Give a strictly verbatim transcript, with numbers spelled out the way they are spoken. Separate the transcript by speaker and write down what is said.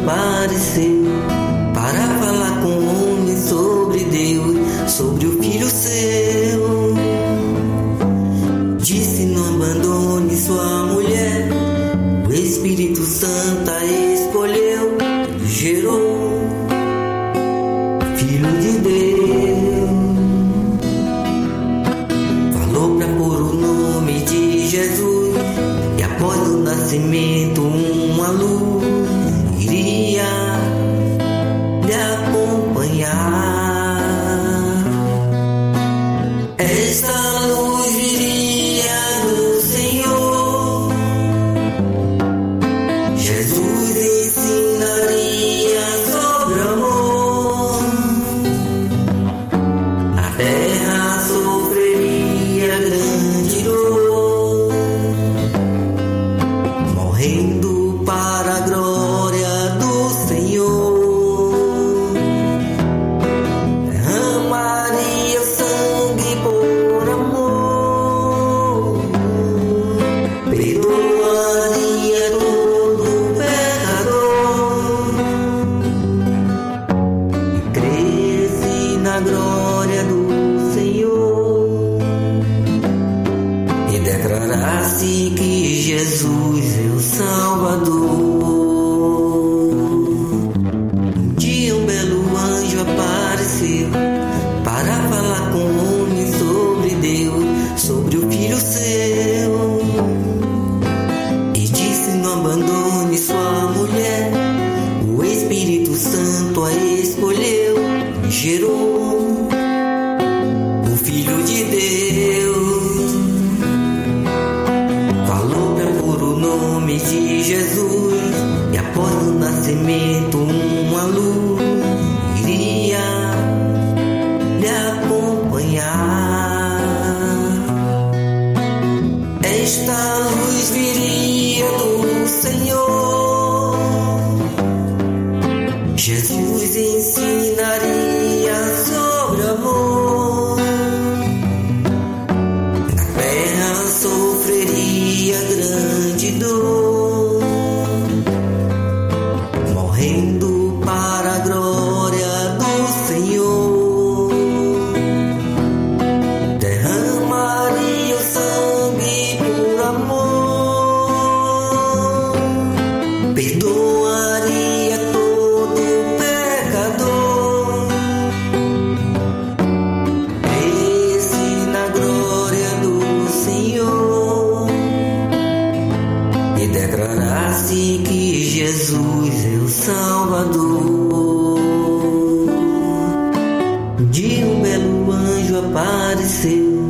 Speaker 1: apareceu para falar com o homem sobre Deus, sobre o Filho seu. Disse: não abandone sua mulher, o Espírito Santo a escolheu, gerou Filho de Deus. Falou pra pôr o nome de Jesus, e após o nascimento uma luz iria lhe acompanhar. Esta luz viria do Senhor. Jesus ensinaria sobre o amor. Na terra sofreria grande dor, morrendo para a glória do Senhor. Derramaria sangue por amor, perdoaria todo pecador. E cresce na glória do Senhor, e declarasse que Jesus é o Salvador. Um dia um belo anjo apareceu para falar com o homem sobre Deus, sobre o Filho seu. E disse: não abandone sua mulher, o Espírito Santo a escolheu, gerou o Filho de Deus. Falou pra pôr o nome de Jesus, e após o nascimento uma luz iria lhe acompanhar. Esta luz viria do Senhor. Jesus ensinaria sobre amor. Na terra sofreria grande dor, morrendo para a glória do Senhor. Derramaria o sangue por amor, perdoaria todo pecador. Cresce na glória do Senhor, e declarasse que Jesus é o Salvador. Um dia um belo anjo apareceu